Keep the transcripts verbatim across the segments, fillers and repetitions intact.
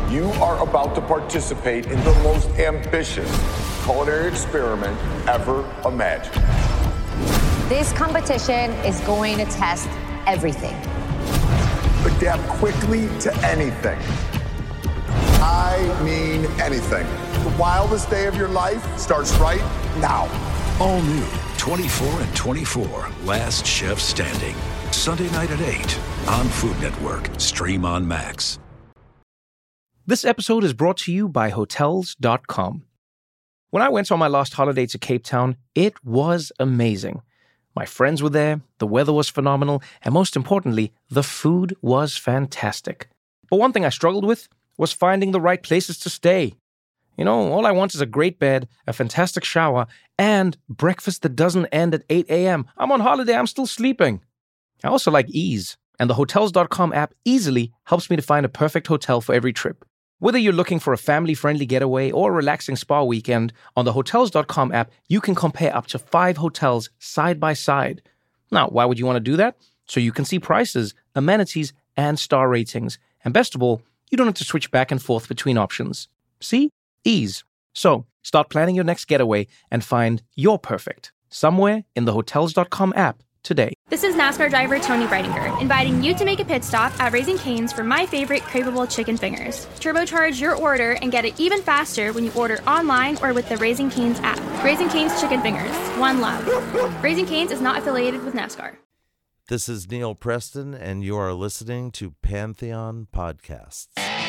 You are about to participate in the most ambitious culinary experiment ever imagined. This competition is going to test everything. Adapt quickly to anything. I mean anything. The wildest day of your life starts right now. All new, twenty-four and twenty-four, Last Chef Standing. Sunday night at eight on Food Network. Stream on Max. This episode is brought to you by Hotels dot com. When I went on my last holiday to Cape Town, it was amazing. My friends were there, the weather was phenomenal, and most importantly, the food was fantastic. But one thing I struggled with was finding the right places to stay. You know, all I want is a great bed, a fantastic shower, and breakfast that doesn't end at eight a.m. I'm on holiday, I'm still sleeping. I also like ease, and the Hotels dot com app easily helps me to find a perfect hotel for every trip. Whether you're looking for a family-friendly getaway or a relaxing spa weekend, on the Hotels dot com app, you can compare up to five hotels side by side. Now, why would you want to do that? So you can see prices, amenities, and star ratings. And best of all, you don't have to switch back and forth between options. See? Ease. So, start planning your next getaway and find your perfect somewhere in the Hotels dot com app today. This is NASCAR driver Tony Breidinger, inviting you to make a pit stop at Raising Cane's for my favorite craveable chicken fingers. Turbocharge your order and get it even faster when you order online or with the Raising Cane's app. Raising Cane's Chicken Fingers. One love. Raising Cane's is not affiliated with NASCAR. This is Neil Preston, and you are listening to Pantheon Podcasts.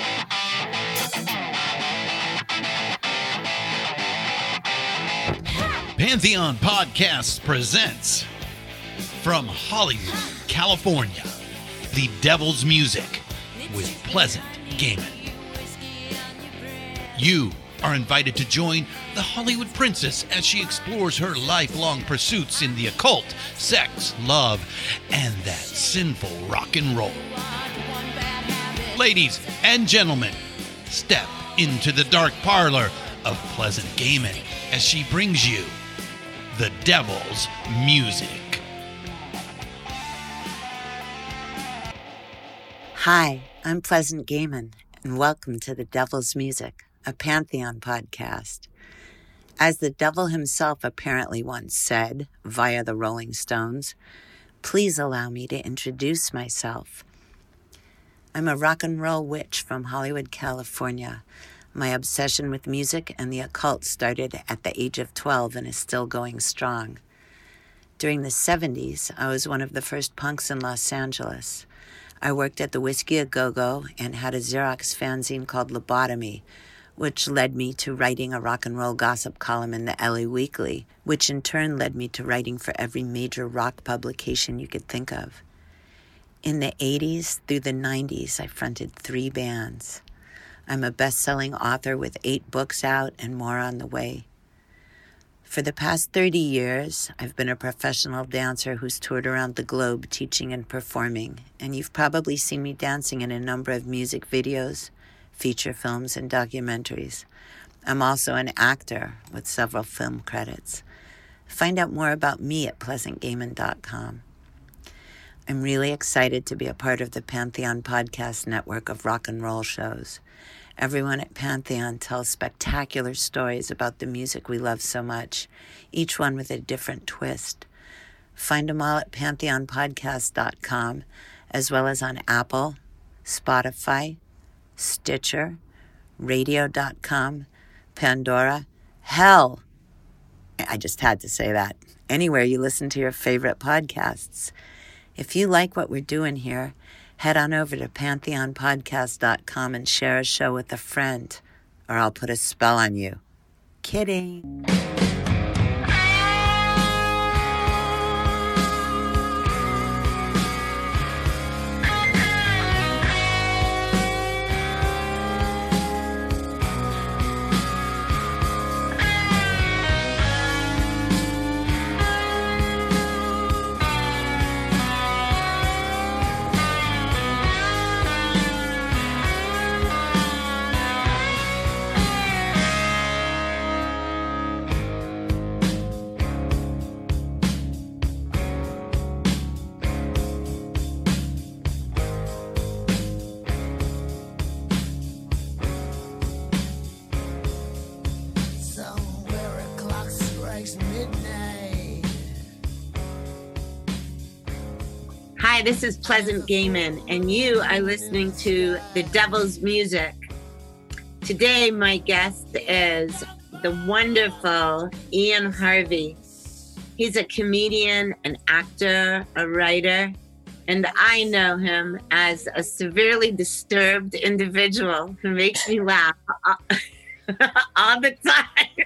Pantheon Podcasts presents from Hollywood, California, The Devil's Music with Pleasant Gehman. You are invited to join the Hollywood princess as she explores her lifelong pursuits in the occult, sex, love, and that sinful rock and roll. Ladies and gentlemen, step into the dark parlor of Pleasant Gehman as she brings you The Devil's Music. Hi, I'm Pleasant Gehman, and welcome to The Devil's Music, a Pantheon podcast. As the devil himself apparently once said, via the Rolling Stones, please allow me to introduce myself. I'm a rock and roll witch from Hollywood, California. My obsession with music and the occult started at the age of twelve and is still going strong. During the seventies, I was one of the first punks in Los Angeles. I worked at the Whiskey A Go-Go and had a Xerox fanzine called Lobotomy, which led me to writing a rock and roll gossip column in the L A Weekly, which in turn led me to writing for every major rock publication you could think of. In the eighties through the nineties, I fronted three bands. I'm a best-selling author with eight books out and more on the way. For the past thirty years, I've been a professional dancer who's toured around the globe teaching and performing, and you've probably seen me dancing in a number of music videos, feature films, and documentaries. I'm also an actor with several film credits. Find out more about me at pleasant gehman dot com. I'm really excited to be a part of the Pantheon Podcast network of rock and roll shows. Everyone at Pantheon tells spectacular stories about the music we love so much, each one with a different twist. Find them all at pantheon podcast dot com, as well as on Apple, Spotify, Stitcher, radio dot com, Pandora, hell, I just had to say that, anywhere you listen to your favorite podcasts. If you like what we're doing here, head on over to pantheon podcast dot com and share a show with a friend, or I'll put a spell on you. Kidding. Hi, this is Pleasant Gayman, and you are listening to The Devil's Music. Today, my guest is the wonderful Ian Harvey. He's a comedian, an actor, a writer, and I know him as a severely disturbed individual who makes me laugh all the time.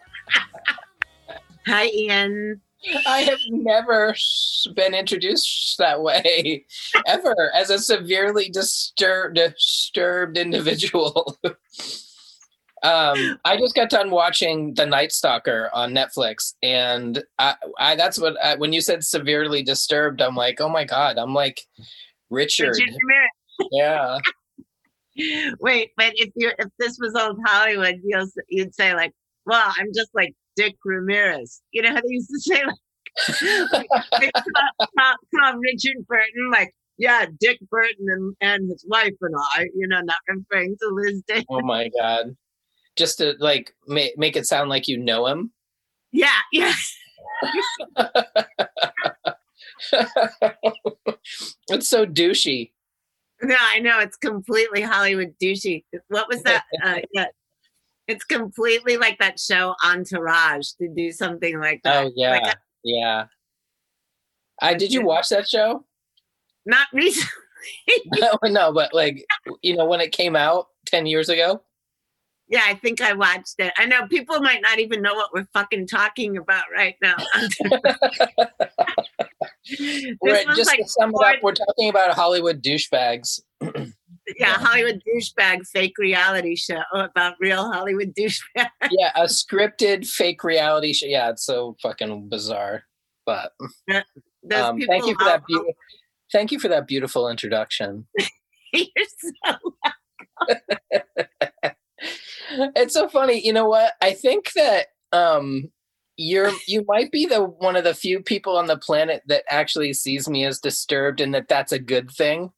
Hi, Ian. I have never been introduced that way, ever, as a severely disturbed, disturbed individual. um, I just got done watching The Night Stalker on Netflix, and I, I that's what, I, when you said severely disturbed, I'm like, oh my God, I'm like Richard. Richard Ramirez. Yeah. Wait, but if you if this was old Hollywood, you'll, you'd say like, well, I'm just like Dick Ramirez. You know how they used to say, like, like they call, call, call Richard Burton, like, yeah, Dick Burton and, and his wife and I, you know, not referring to Liz Day. Oh my God. Just to like make, make it sound like you know him. Yeah, yes. It's so douchey. No, I know, it's completely Hollywood douchey. What was that? Uh, yeah. It's completely like that show Entourage to do something like that. Oh yeah, like a, yeah. I did you watch that show? Not recently. no, no, but like you know when it came out ten years ago. Yeah, I think I watched it. I know people might not even know what we're fucking talking about right now. Right, just like to sum it up, we're talking about Hollywood douchebags. Yeah, Hollywood douchebag fake reality show about real Hollywood douchebags. Yeah, a scripted fake reality show. Yeah, it's so fucking bizarre. But um, thank you for that. Be- thank you for that beautiful introduction. You're so welcome. It's so funny. You know what? I think that um, you're you might be the one of the few people on the planet that actually sees me as disturbed, and that that's a good thing.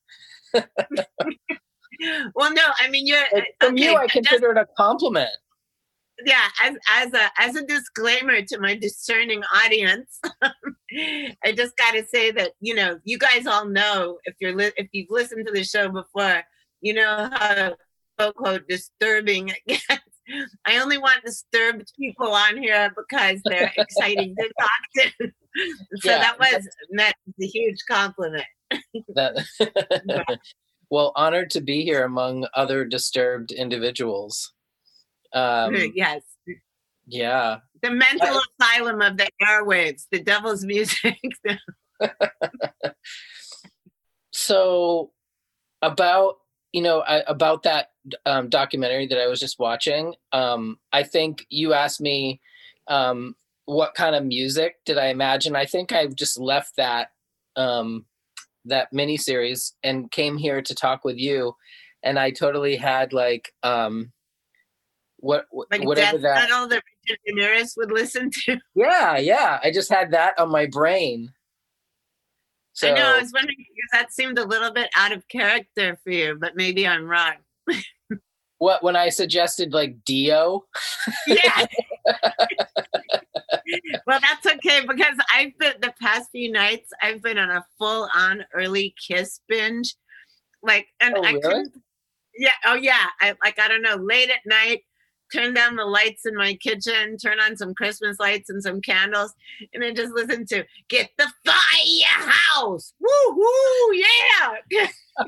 Well, no, I mean, you're like, from okay, you. I consider just, it a compliment. Yeah, as as a as a disclaimer to my discerning audience, I just got to say that you know, you guys all know if you're li- if you've listened to the show before, you know how quote quote disturbing it gets. I only want disturbed people on here because they're exciting to talk to. So yeah, that was that's a huge compliment. That. Well, honored to be here among other disturbed individuals. Um, yes. Yeah. The mental I, asylum of the airwaves, the devil's music. So about, you know, I, about that um, documentary that I was just watching, um, I think you asked me um, what kind of music did I imagine? I think I just left that um, that miniseries and came here to talk with you, and I totally had like um what like whatever death that metal that Richard Ramirez would listen to. Yeah, yeah. I just had that on my brain. So, I know. I was wondering because that seemed a little bit out of character for you, but maybe I'm wrong. What when I suggested like Dio? Yeah. Well, that's okay because I've been the past few nights I've been on a full-on early Kiss binge, like, and oh, I really? couldn't. Yeah. Oh, yeah. I like I don't know. Late at night, turn down the lights in my kitchen, turn on some Christmas lights and some candles, and then just listen to "Get the Fire House." Woo woo, yeah.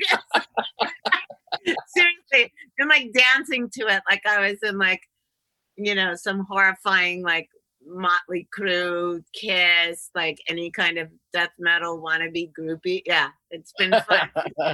Seriously, I'm like dancing to it like I was in like, you know, some horrifying like Motley Crue, Kiss, like any kind of death metal wannabe groupie. Yeah, it's been fun.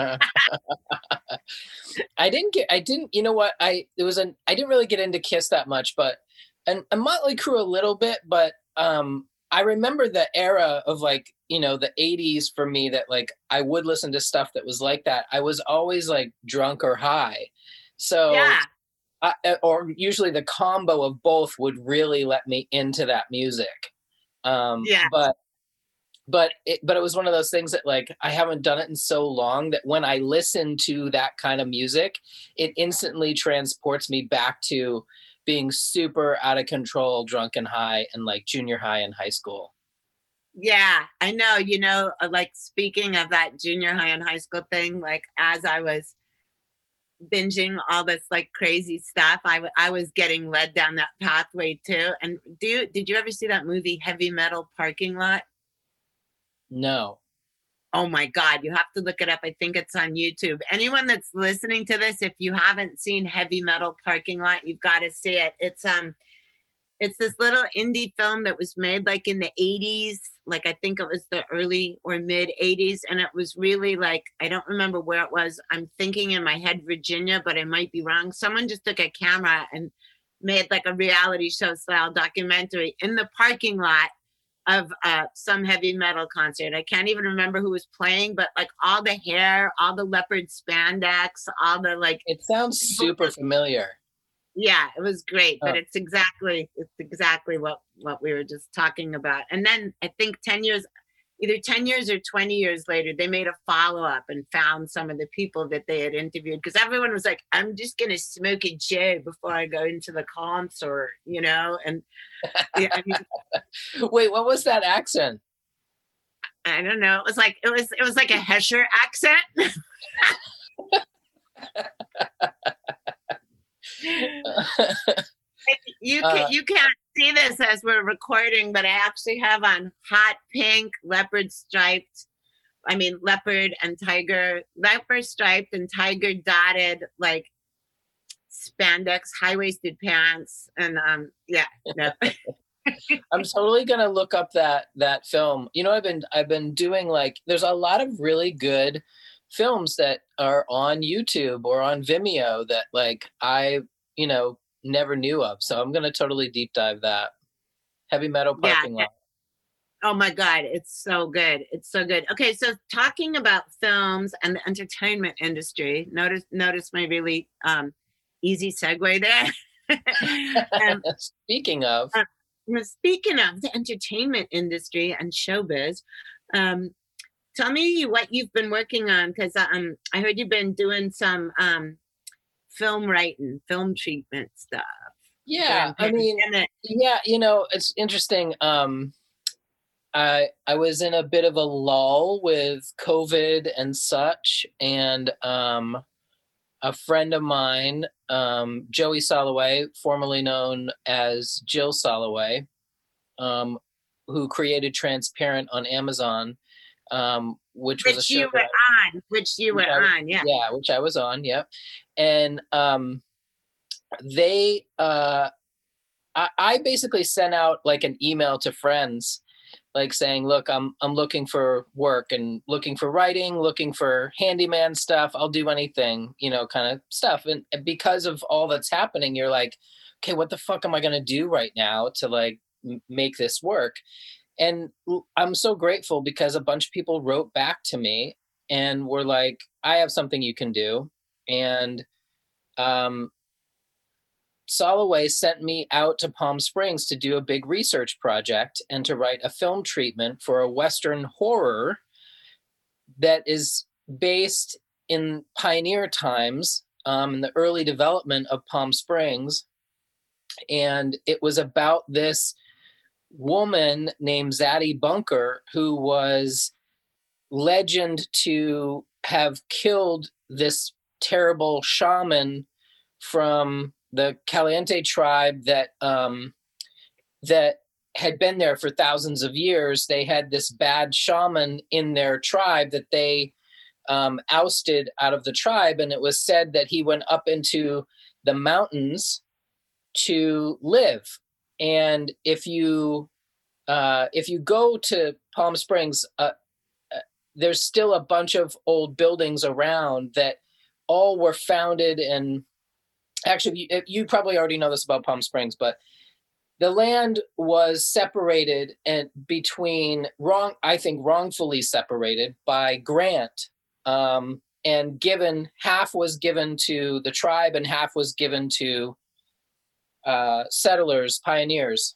I didn't get, I didn't, you know what? I, it was an, I didn't really get into Kiss that much, but, and, and Motley Crue a little bit, but um, I remember the era of like, you know, the eighties for me that like, I would listen to stuff that was like that. I was always like drunk or high. So, yeah. I, or usually the combo of both would really let me into that music. Um, yeah. But, but it, but it was one of those things that like, I haven't done it in so long that when I listen to that kind of music, it instantly transports me back to being super out of control, drunk and high, and like junior high and high school. Yeah, I know. You know, uh, like speaking of that junior high and high school thing, like as I was binging all this like crazy stuff, I, w- I was getting led down that pathway too. And do you, did you ever see that movie Heavy Metal Parking Lot? No. Oh my God, you have to look it up. I think it's on YouTube. Anyone that's listening to this, if you haven't seen Heavy Metal Parking Lot, you've got to see it. It's um it's this little indie film that was made like in the eighties, like I think it was the early or mid eighties, and it was really like, I don't remember where it was. I'm thinking in my head Virginia, but I might be wrong. Someone just took a camera and made like a reality show style documentary in the parking lot of uh, some heavy metal concert. I can't even remember who was playing, but like all the hair, all the leopard spandex, all the like. It sounds super familiar. Yeah, it was great, but Oh. it's exactly it's exactly what what we were just talking about. And then I think ten years, either ten years or twenty years later, they made a follow up and found some of the people that they had interviewed, because everyone was like, "I'm just gonna smoke a J before I go into the concert," you know. And yeah, I mean, Wait, what was that accent? I don't know. It was like it was it was like a Hesher accent. You can, Uh, you can't see this as we're recording, but I actually have on hot pink leopard striped. I mean leopard and tiger, leopard striped and tiger dotted like spandex high waisted pants, and um yeah. No. I'm totally gonna look up that that film. You know, I've been I've been doing like there's a lot of really good films that are on YouTube or on Vimeo that like I you know never knew of. So I'm gonna totally deep dive that. Heavy Metal Parking Yeah. Lot. Oh my God, it's so good. It's so good. Okay, so talking about films and the entertainment industry, notice notice my really um, easy segue there. um, Speaking of, uh, speaking of the entertainment industry and showbiz, um, tell me what you've been working on, because um, I heard you've been doing some um, film writing, film treatment stuff. yeah, during I mean, pandemic. yeah, you know, it's interesting. Um, I I was in a bit of a lull with COVID and such, and um, a friend of mine, um, Joey Soloway, formerly known as Jill Soloway, um, who created Transparent on Amazon, um, which was a which show you were that- on, which you were which I was- on, yeah. yeah, which I was on, yep. And um, they, uh, I, I basically sent out like an email to friends, like saying, "Look, I'm I'm looking for work and looking for writing, looking for handyman stuff. I'll do anything, you know, kind of stuff." And, and because of all that's happening, you're like, "Okay, what the fuck am I gonna do right now to like m- make this work?" And l- I'm so grateful because a bunch of people wrote back to me and were like, "I have something you can do," and um, Soloway sent me out to Palm Springs to do a big research project and to write a film treatment for a Western horror that is based in pioneer times, um, in the early development of Palm Springs. And it was about this woman named Zadie Bunker, who was legend to have killed this terrible shaman from the Caliente tribe that um, that had been there for thousands of years. They had this bad shaman in their tribe that they um, ousted out of the tribe, and it was said that he went up into the mountains to live. And if you uh, if you go to Palm Springs, uh, uh, there's still a bunch of old buildings around that all were founded in. Actually, you, you probably already know this about Palm Springs, but the land was separated and between wrong, I think wrongfully separated by grant, um, and given half was given to the tribe and half was given to uh, settlers, pioneers,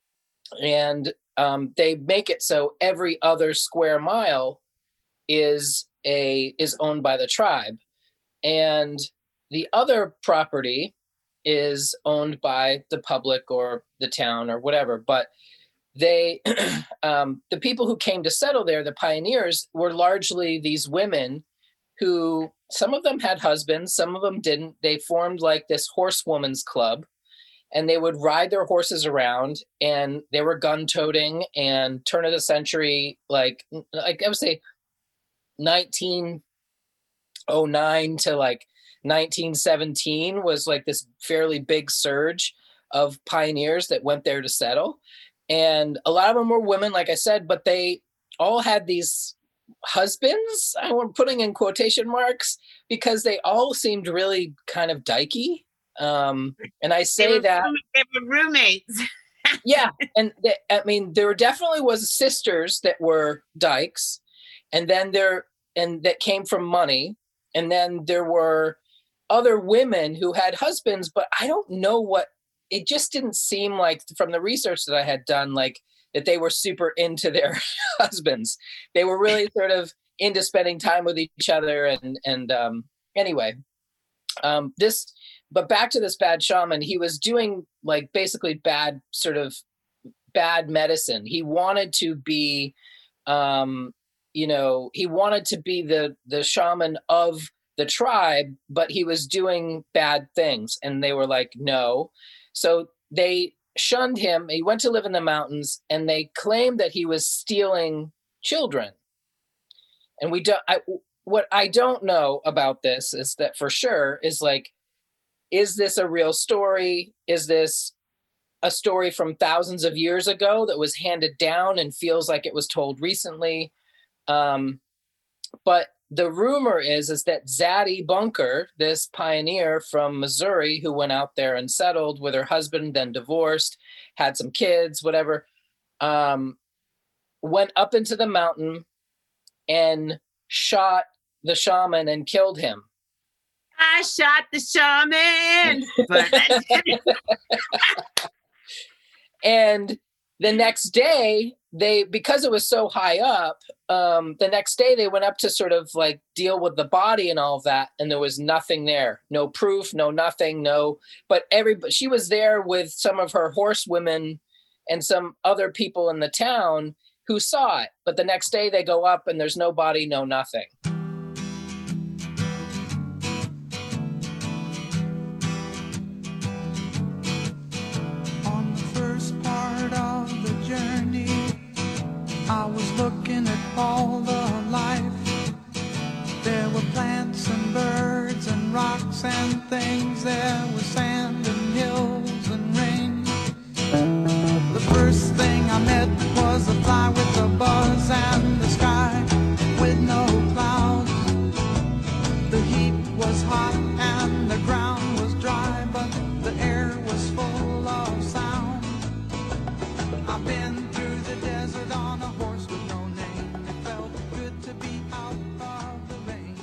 and um, they make it so every other square mile is a is owned by the tribe, and the other property is owned by the public or the town or whatever. But they, um, the people who came to settle there, the pioneers, were largely these women who, some of them had husbands, some of them didn't. They formed like this horsewoman's club, and they would ride their horses around, and they were gun-toting, and turn of the century, like, like I would say nineteen oh nine to like nineteen seventeen was like this fairly big surge of pioneers that went there to settle. And a lot of them were women, like I said, but they all had these husbands, I'm putting in quotation marks, because they all seemed really kind of dykey. Um, and I say they were, that they were roommates. yeah. And they, I mean, there definitely was sisters that were dykes, and then there, and that came from money. And then there were other women who had husbands, but I don't know what, it just didn't seem like from the research that I had done, like that they were super into their husbands. They were really sort of into spending time with each other. And, and um, anyway, um, this, but back to this bad shaman, he was doing like basically bad sort of bad medicine. He wanted to be, um, you know, he wanted to be the, the shaman of the tribe, but he was doing bad things. And they were like, no. So they shunned him. He went to live in the mountains, and they claimed that he was stealing children. And we don't, I, what I don't know about this is that for sure is like, is this a real story? Is this a story from thousands of years ago that was handed down and feels like it was told recently? Um, but the rumor is, is that Zadie Bunker, this pioneer from Missouri who went out there and settled with her husband, then divorced, had some kids, whatever, um, went up into the mountain and shot the shaman and killed him. I shot the shaman. And the next day, they, because it was so high up, um, the next day they went up to sort of like deal with the body and all of that. And there was nothing there, no proof, no nothing, no, but everybody, she was there with some of her horsewomen and some other people in the town who saw it. But the next day they go up and there's no body, no nothing. On the first part of the journey, I was looking at all the life. There were plants and birds and rocks and things. There was sand and hills and rain. The first thing I met was a fly with a buzz and the sky with no clouds. The heat was hot and the ground was dry, but the air was full of sound. I've been through the desert on a horse with no name. It felt good to be out of the rain.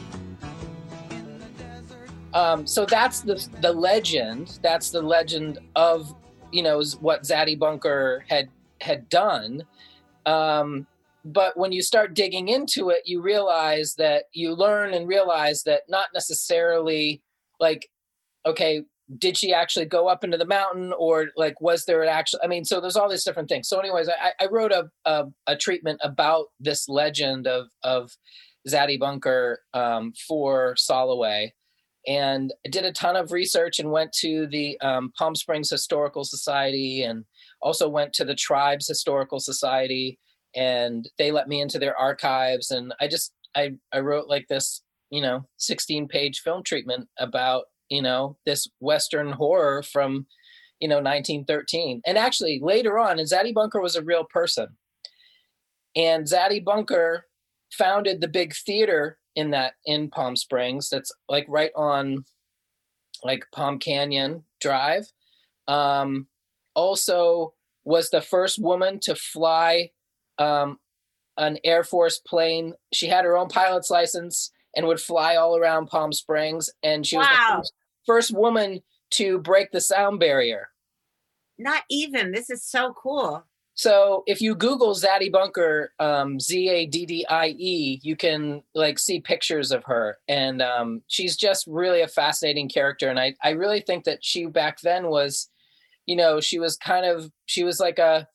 In the desert. Um, so that's the the legend. That's the legend of, you know, what Zadie Bunker had had done. Um, but when you start digging into it, you realize that you learn and realize that not necessarily like, okay, did she actually go up into the mountain, or like, was there an actual, I mean, so there's all these different things. So anyways, I, I wrote a, a, a treatment about this legend of, of Zadie Bunker um, for Soloway. And I did a ton of research and went to the um, Palm Springs Historical Society, and also went to the Tribes Historical Society, and they let me into their archives. And I just, I, I wrote like this, you know, sixteen page film treatment about, you know, this Western horror from, you know, nineteen thirteen. And actually later on, and Zadie Bunker was a real person. And Zadie Bunker founded the big theater in that, in Palm Springs, that's like right on like Palm Canyon Drive. Um, also was the first woman to fly um, an Air Force plane. She had her own pilot's license and would fly all around Palm Springs. And she was Wow. the first, first woman to break the sound barrier. Not even. This is so cool. So if you Google Zadie Bunker, um, Z A D D I E, you can like see pictures of her. And um, she's just really a fascinating character. And I, I really think that she back then was, you know, she was kind of, she was like a,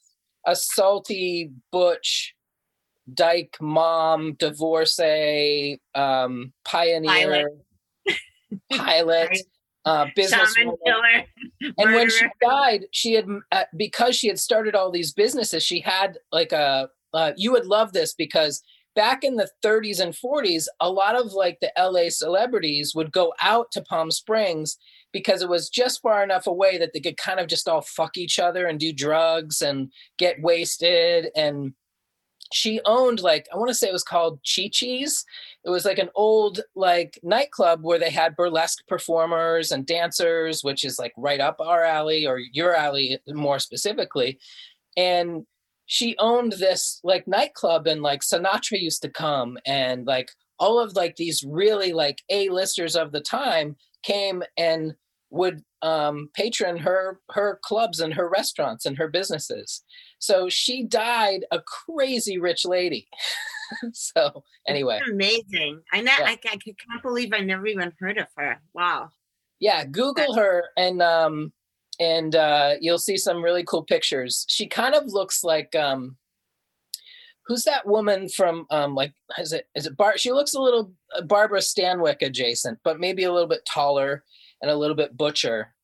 a salty butch dyke mom, divorcee, um, pioneer, pilot, pilot uh, business shaman killer, and murderer. when she died, she had uh, because she had started all these businesses. She had like a uh, you would love this because back in the thirties and forties, a lot of like the L A celebrities would go out to Palm Springs because it was just far enough away that they could kind of just all fuck each other and do drugs and get wasted. And she owned like, I want to say it was called Chi Chi's. It was like an old like nightclub where they had burlesque performers and dancers, which is like right up our alley or your alley more specifically. And she owned this like nightclub and like Sinatra used to come and like all of like these really like A-listers of the time came and would um, patron her, her clubs and her restaurants and her businesses. So she died a crazy rich lady. So anyway. That's amazing. I, ne- Yeah. I, I can't believe I never even heard of her. Wow. Yeah, Google her and um and uh you'll see some really cool pictures. She kind of looks like um who's that woman from um like is it is it Bar she looks a little uh, Barbara Stanwyck adjacent, but maybe a little bit taller and a little bit butcher.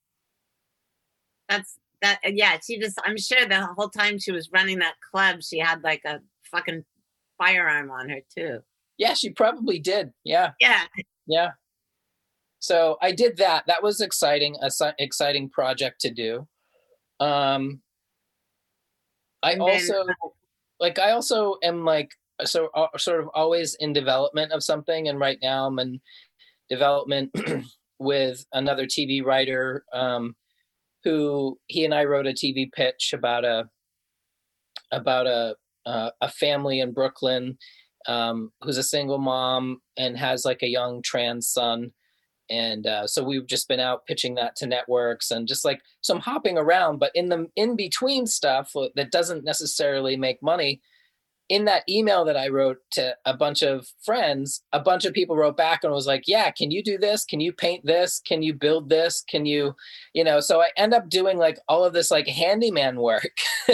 That's that. Yeah. She just, I'm sure the whole time she was running that club, she had like a fucking firearm on her too. Yeah, she probably did. Yeah. Yeah. Yeah. So I did that. That was exciting, a si- exciting project to do. Um, I And then- also, like, I also am like, so uh, sort of always in development of something. And right now I'm in development with another T V writer um, who he and I wrote a T V pitch about a, about a, uh, a family in Brooklyn um, who's a single mom and has like a young trans son. And uh, so we've just been out pitching that to networks and just like some hopping around, but in the in between stuff that doesn't necessarily make money. In that email that I wrote to a bunch of friends, a bunch of people wrote back and was like, yeah, can you do this? Can you paint this? Can you build this? Can you, you know, so I end up doing like all of this like handyman work for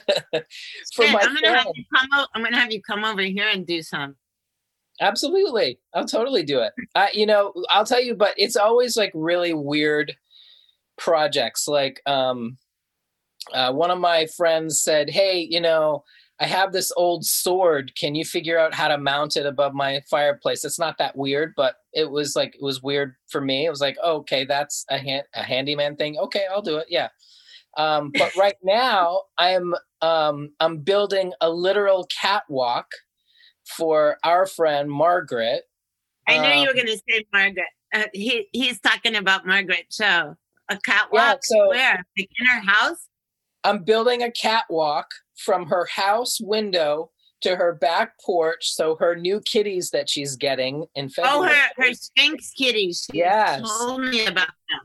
Shit, my I'm gonna have friends. you come. O- I'm gonna have you come over here and do some. Absolutely. I'll totally do it. I, you know, I'll tell you, but it's always like really weird projects. Like um, uh, one of my friends said, hey, you know, I have this old sword. Can you figure out how to mount it above my fireplace? It's not that weird, but it was like, it was weird for me. It was like, oh, okay, that's a, hand, a handyman thing. Okay, I'll do it. Yeah. Um, but right now I'm, um, I'm building a literal catwalk for our friend Margaret. I knew Um, you were gonna say Margaret. Uh, he he's talking about Margaret Cho. A catwalk. Yeah, so- Where? Like in her house? I'm building a catwalk from her house window to her back porch. So her new kitties that she's getting in February. Oh, her her Sphinx kitties. She Yes. told me about them.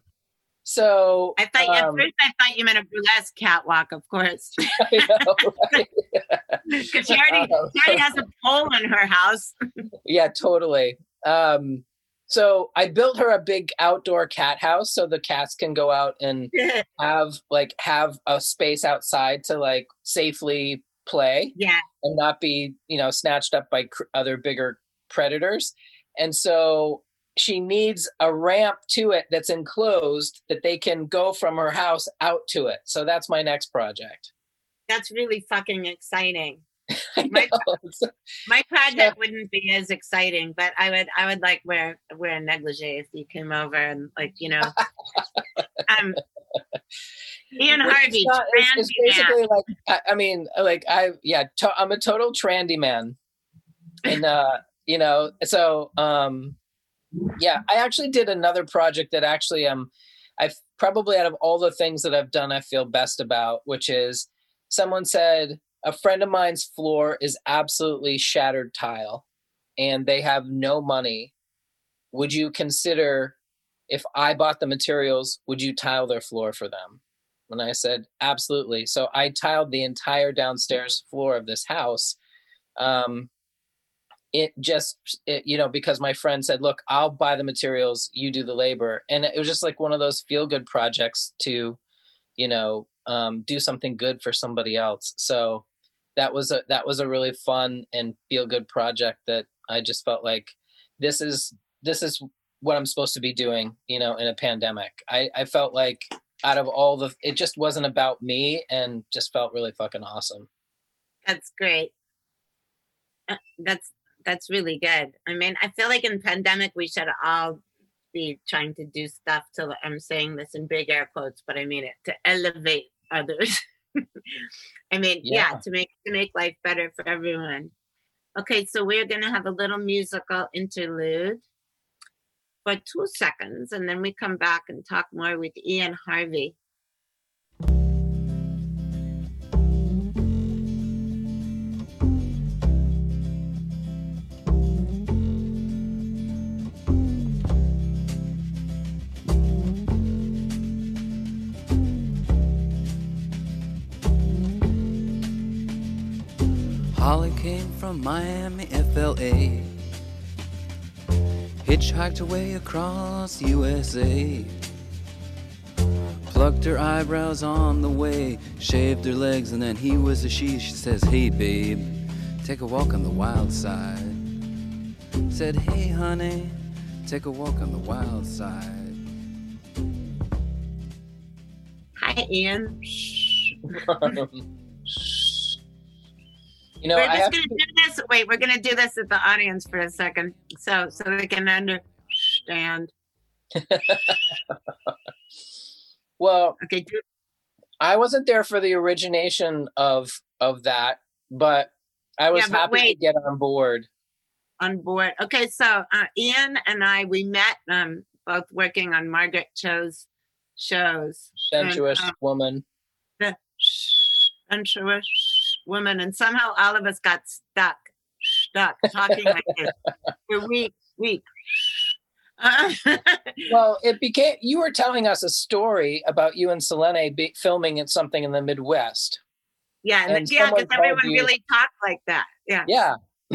So I thought um, at first I thought you meant a burlesque catwalk, of course. I know, right? Because she already, Um, she already has a pole in her house. Yeah, totally. Um, so I built her a big outdoor cat house so the cats can go out and have like have a space outside to like safely play Yeah. and not be, you know, snatched up by cr- other bigger predators. And so she needs a ramp to it that's enclosed that they can go from her house out to it. So that's my next project. That's really fucking exciting. I My- know. It's- My project wouldn't be as exciting, but I would I would like wear wear a negligee if you came over and like, you know. um Ian It's Harvey, not- it's, it's trendy man. basically like I, I mean, like I yeah, to, I'm a total trendy man, and uh, you know, so um, yeah, I actually did another project that actually um, I've probably out of all the things that I've done, I feel best about, which is someone said a friend of mine's floor is absolutely shattered tile, and they have no money. Would you consider if I bought the materials, would you tile their floor for them? And I said, absolutely. So I tiled the entire downstairs floor of this house. Um, it just, it, you know, because my friend said, look, I'll buy the materials, you do the labor. And it was just like one of those feel good projects to, you know, um, do something good for somebody else. So that was a that was a really fun and feel good project that I just felt like this is this is what I'm supposed to be doing, you know, in a pandemic. I, I felt like out of all the, it just wasn't about me, and just felt really fucking awesome. That's great. Uh, That's that's really good. I mean, I feel like in pandemic we should all be trying to do stuff to, I'm saying this in big air quotes, but I mean it, to elevate others. I mean, yeah. yeah, to make to make life better for everyone. Okay, so we're gonna have a little musical interlude for two seconds, and then we come back and talk more with Ian Harvey. Holly came from Miami, F L A, hitchhiked away across U S A, plucked her eyebrows on the way, shaved her legs, and then he was a she. She says, hey babe, take a walk on the wild side. Said, hey honey, take a walk on the wild side. Hi Ian. You know, we're I just have gonna to... do this. Wait, we're gonna do this at the audience for a second, so so they can understand. Well, okay. Do... I wasn't there for the origination of of that, but I was yeah, happy wait. to get on board. On board. Okay, so uh, Ian and I, we met um, both working on Margaret Cho's shows. Sensuous and, um, woman. The sensuous woman, and somehow all of us got stuck, stuck talking like this for weeks, weeks. Uh, well, it became. You were telling us a story about you and Selene be, filming at something in the Midwest. Yeah, and, and yeah, because everyone you, really talked like that. Yeah. Yeah.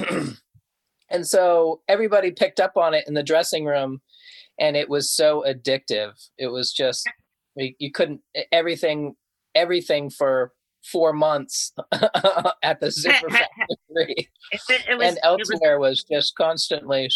And so everybody picked up on it in the dressing room, and it was so addictive. It was just you couldn't everything, everything for. Four months at the Zipper Factory, it, it was, and elsewhere was, was just constantly.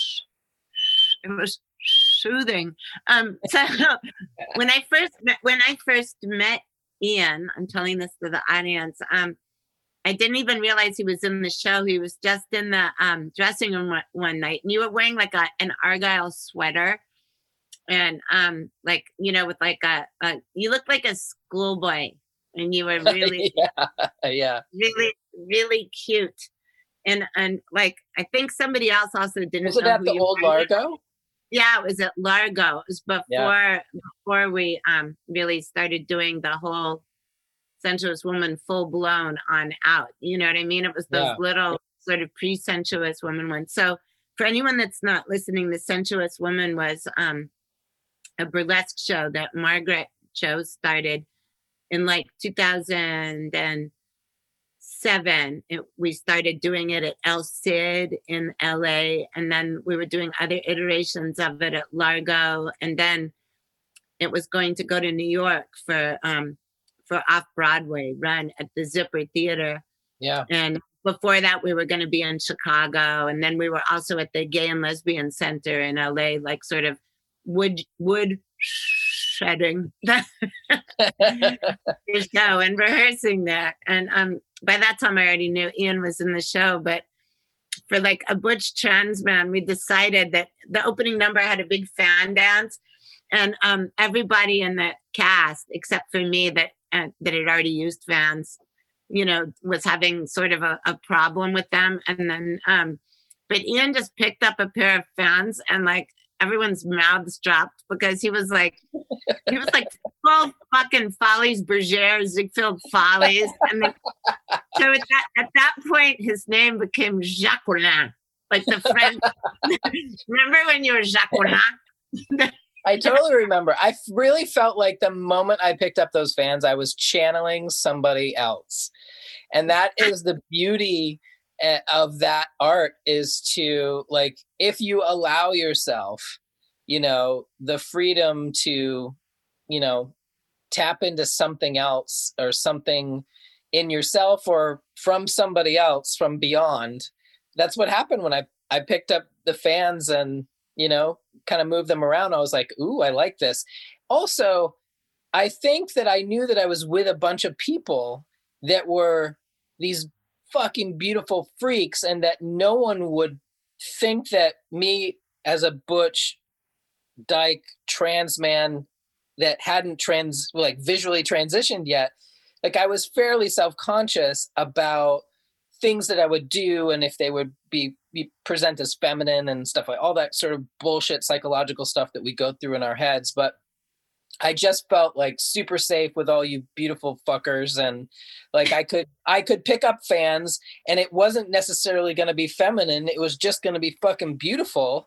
It was soothing. Um, so when I first met, when I first met Ian, I'm telling this to the audience. Um, I didn't even realize he was in the show. He was just in the um, dressing room one, one night, and you were wearing like a an Argyle sweater, and um, like you know, with like a, a you looked like a schoolboy. And you were really, yeah, yeah, really, really cute, and and like I think somebody else also didn't. Was it know at who the you old were. Largo? Yeah, it was at Largo. It was before yeah. before we um really started doing the whole sensuous woman full blown on out. You know what I mean? It was those yeah. little sort of pre-sensuous woman ones. So for anyone that's not listening, the Sensuous Woman was um a burlesque show that Margaret Cho started. In like two thousand seven, it, we started doing it at El Cid in L A, and then we were doing other iterations of it at Largo, and then it was going to go to New York for um, for off-Broadway run at the Zipper Theater. Yeah. And before that, we were going to be in Chicago, and then we were also at the Gay and Lesbian Center in L A, like sort of wood wood. Shredding the show and rehearsing that, and um by that time I already knew Ian was in the show, but for like a butch trans man, we decided that the opening number had a big fan dance, and um everybody in the cast except for me that uh, that had already used fans, you know, was having sort of a, a problem with them, and then um but Ian just picked up a pair of fans, and like everyone's mouths dropped because he was like, he was like full fucking Follies Bergère, Ziegfeld Follies. And then, so at that, at that point, his name became Jacqueline, like the French. Remember when you were Jacqueline? I totally remember. I really felt like the moment I picked up those fans, I was channeling somebody else. And that is the beauty of that art, is to, like, if you allow yourself, you know, the freedom to, you know, tap into something else or something in yourself or from somebody else from beyond. That's what happened when I, I picked up the fans and, you know, kind of moved them around. I was like, ooh, I like this. Also, I think that I knew that I was with a bunch of people that were these fucking beautiful freaks and that no one would think that me as a butch dyke trans man that hadn't trans like visually transitioned yet, like I was fairly self-conscious about things that I would do and if they would be, be present as feminine and stuff like all that sort of bullshit psychological stuff that we go through in our heads. But I just felt like super safe with all you beautiful fuckers. And like, I could, I could pick up fans and it wasn't necessarily going to be feminine. It was just going to be fucking beautiful.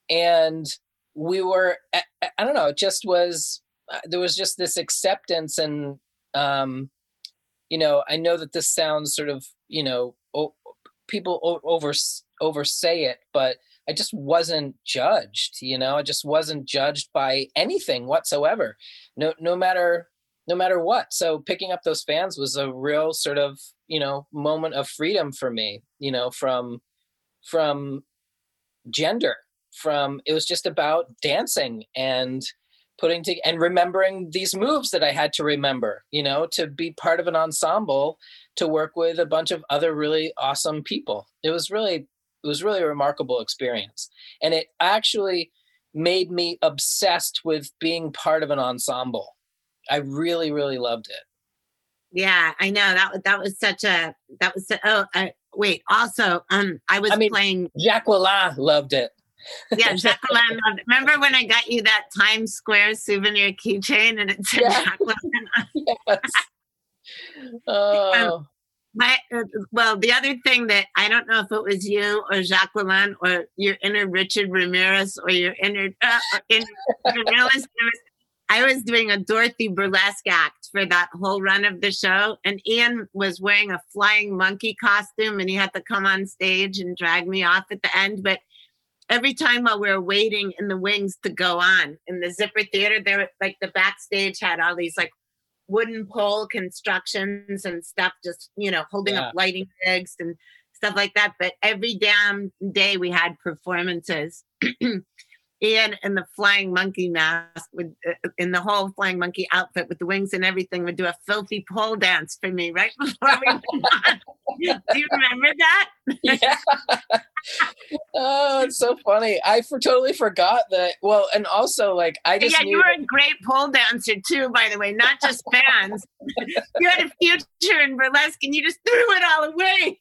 And we were, I, I don't know, it just was, there was just this acceptance and, um, you know, I know that this sounds sort of, you know, o- people o- over oversay it, but I just wasn't judged, you know, I just wasn't judged by anything whatsoever. No, no matter, no matter what. So picking up those fans was a real sort of, you know, moment of freedom for me, you know, from, from gender, from, it was just about dancing and putting to, and remembering these moves that I had to remember, you know, to be part of an ensemble, to work with a bunch of other really awesome people. It was really, it was really a remarkable experience. And it actually made me obsessed with being part of an ensemble. I really, really loved it. Yeah, I know that was, that was such a, that was, oh, uh, wait, also, um, I was I mean, playing. Jacqueline loved it. Yeah, Jacqueline loved it. Remember when I got you that Times Square souvenir keychain and it said Yeah. Jacqueline? Yes. Oh. Um, my, uh, well, the other thing that I don't know if it was you or Jacqueline or your inner Richard Ramirez or your inner, uh, or inner Ramirez, I was doing a Dorothy burlesque act for that whole run of the show. And Ian was wearing a flying monkey costume and he had to come on stage and drag me off at the end. But every time while we were waiting in the wings to go on in the Zipper Theater, there were like the backstage had all these like wooden pole constructions and stuff, just, you know, holding Yeah. up lighting rigs and stuff like that. But every damn day we had performances. Ian in the flying monkey mask, with uh, in the whole flying monkey outfit with the wings and everything, would do a filthy pole dance for me right before we went on. Do you remember that? Yeah. Oh, it's so funny. I for totally forgot that. Well, and also like I just Yeah, knew you were a great pole dancer too, by the way, not just fans. You had a future in burlesque and you just threw it all away.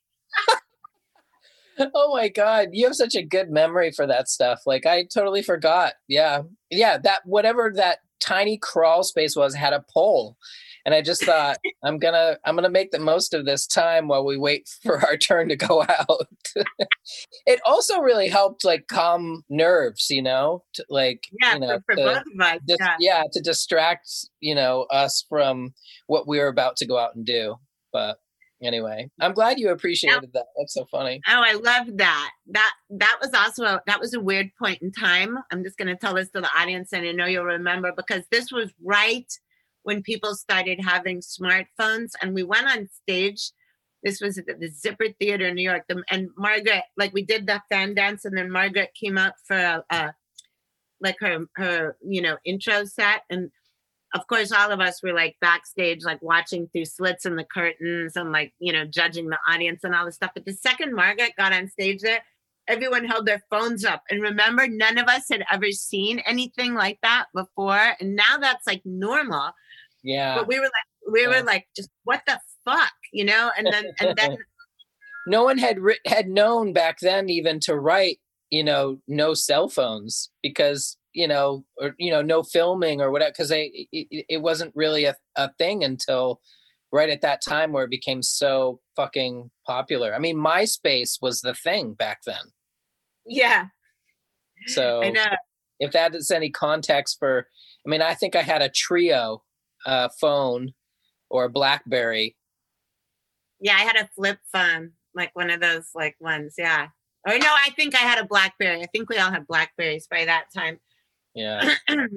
Oh my God, you have such a good memory for that stuff. Like I totally forgot. Yeah. Yeah. That whatever that tiny crawl space was had a pole. And I just thought, I'm gonna I'm gonna make the most of this time while we wait for our turn to go out. It also really helped like calm nerves, you know, to, like Yeah, you know, for, for to, both of us. dis- Yeah. yeah, to distract, you know, us from what we were about to go out and do. But anyway, I'm glad you appreciated that. That's so funny. Oh, I love that. That that was also a, that was a weird point in time. I'm just going to tell this to the audience, and I know you'll remember because this was right when people started having smartphones, and we went on stage. This was at the Zipper Theater in New York, the, and Margaret, like we did the fan dance, and then Margaret came up for a, a like her her you know intro set, and of course, all of us were like backstage, like watching through slits in the curtains and like, you know, judging the audience and all this stuff. But the second Margaret got on stage there, everyone held their phones up. And remember, none of us had ever seen anything like that before. And now that's like normal. Yeah. But we were like, we were like, just what the fuck, you know? And then, and then. No one had writ- had known back then even to write, you know, no cell phones because, you know, or, you know, no filming or whatever, because it, it wasn't really a, a thing until right at that time where it became so fucking popular. I mean, MySpace was the thing back then. Yeah. So I know. If that is any context for, I mean, I think I had a Trio uh, phone or a BlackBerry. Yeah, I had a flip phone, like one of those like ones. Yeah. Or no, I think I had a BlackBerry. I think we all had BlackBerries by that time. Yeah.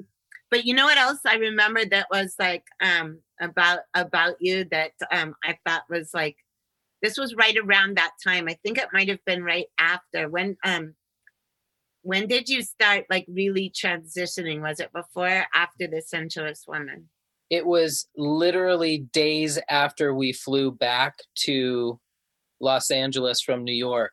But you know what else I remember that was like um, about about you that um, I thought was like, this was right around that time. I think it might have been right after. When um, when did you start like really transitioning? Was it before or after The Sensuous Woman? It was literally days after we flew back to Los Angeles from New York.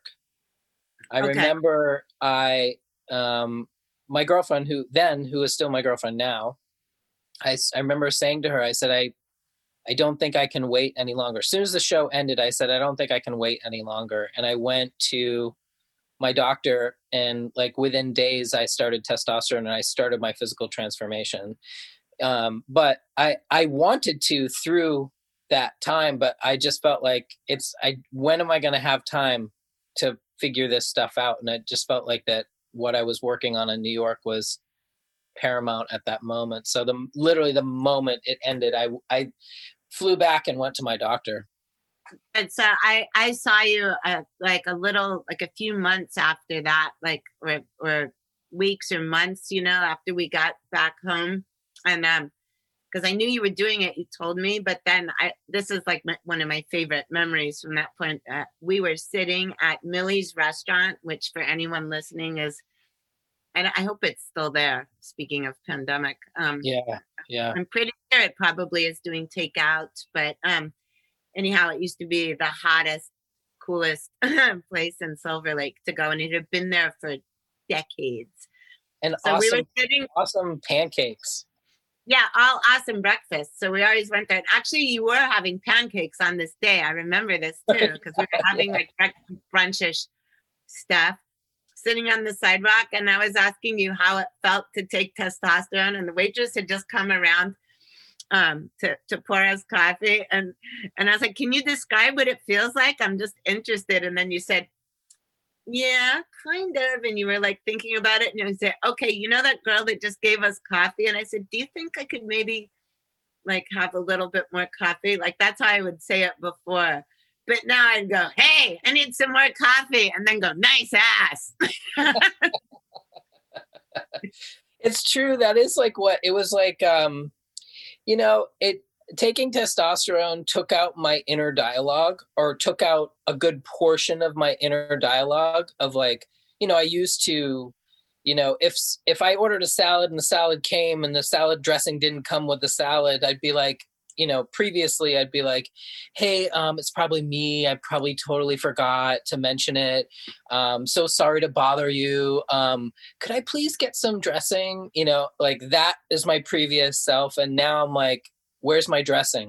I Okay. remember I, um, my girlfriend who then, who is still my girlfriend now, I, s- I remember saying to her, I said, I, I don't think I can wait any longer. As soon as the show ended, I said, I don't think I can wait any longer. And I went to my doctor, and like within days I started testosterone and I started my physical transformation. Um, but I, I wanted to through that time, but I just felt like it's, I, when am I going to have time to figure this stuff out? And I just felt like that what I was working on in New York was paramount at that moment. So the, literally the moment it ended, I, I flew back and went to my doctor. And so I, I saw you uh, like a little, like a few months after that, like, or, or weeks or months, you know, after we got back home. And, um, because I knew you were doing it, you told me, but then I, this is like my, one of my favorite memories from that point. Uh, we were sitting at Millie's restaurant, which for anyone listening is, and I hope it's still there. Speaking of pandemic. Um, Yeah. Yeah. I'm pretty sure it probably is doing takeout, but, um, anyhow, it used to be the hottest, coolest place in Silver Lake to go, and it had been there for decades. And so awesome, we were sitting, awesome pancakes. yeah, all awesome breakfast. So we always went there. And actually, you were having pancakes on this day. I remember this too, because we were having like breakfast brunchish stuff, sitting on the sidewalk, and I was asking you how it felt to take testosterone, and the waitress had just come around um to to pour us coffee, and and I was like, can you describe what it feels like? I'm just interested. And then you said, yeah, kind of. And you were like thinking about it, and you said, okay, you know that girl that just gave us coffee? And I said, do you think I could maybe like have a little bit more coffee? Like that's how I would say it before, but now I'd go, hey, I need some more coffee, and then go, nice ass. It's true. That is like what it was like. Um, you know, it taking testosterone took out my inner dialogue, or took out a good portion of my inner dialogue of like, you know, I used to, you know, if if I ordered a salad and the salad came and the salad dressing didn't come with the salad, I'd be like, you know, previously I'd be like, hey, um, it's probably me. I probably totally forgot to mention it. Um, so sorry to bother you. Um, could I please get some dressing? You know, like that is my previous self. And now I'm like, where's my dressing?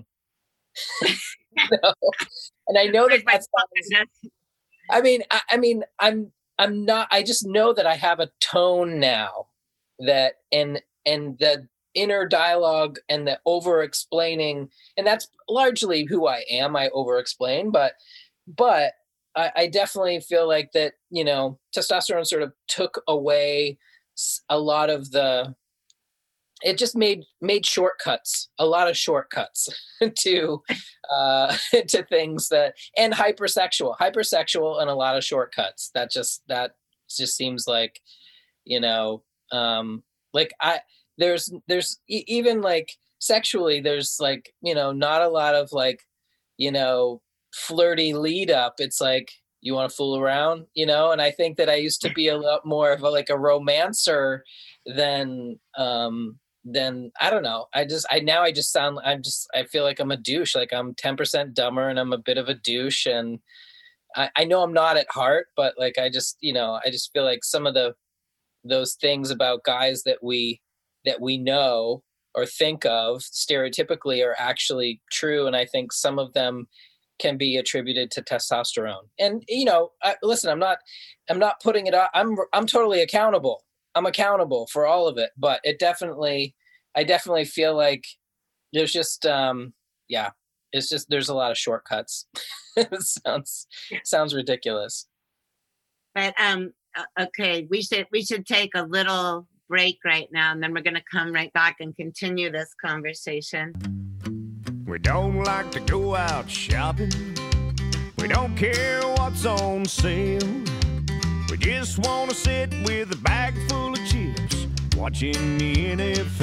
You know? And I know that that's not, I mean, I, I mean, I'm, I'm not, I just know that I have a tone now that, and, and the inner dialogue and the over explaining, and that's largely who I am. I over explain, but, but I, I definitely feel like that, you know, testosterone sort of took away a lot of the, it just made, made shortcuts, a lot of shortcuts to, uh, to things that, and hypersexual, hypersexual and a lot of shortcuts. That just, that just seems like, you know, um, like I, there's, there's e- even like sexually, there's like, you know, not a lot of like, you know, flirty lead up. It's like, you want to fool around, you know? And I think that I used to be a lot more of a, like a romancer than, um, than, I don't know. I just, I, now I just sound, I'm just, I feel like I'm a douche. Like I'm ten percent dumber and I'm a bit of a douche. And I, I know I'm not at heart, but like, I just, you know, I just feel like some of the, those things about guys that we, that we know or think of stereotypically are actually true. And I think some of them can be attributed to testosterone. And, you know, I, listen, I'm not, I'm not putting it up. I'm, I'm totally accountable. I'm accountable for all of it, but it definitely, I definitely feel like there's just, um, yeah, it's just, there's a lot of shortcuts. It sounds, sounds ridiculous. But, um, okay, we should, we should take a little break right now, and then we're going to come right back and continue this conversation. We don't like to go out shopping. We don't care what's on sale. We just want to sit with a bag full of chips watching the N F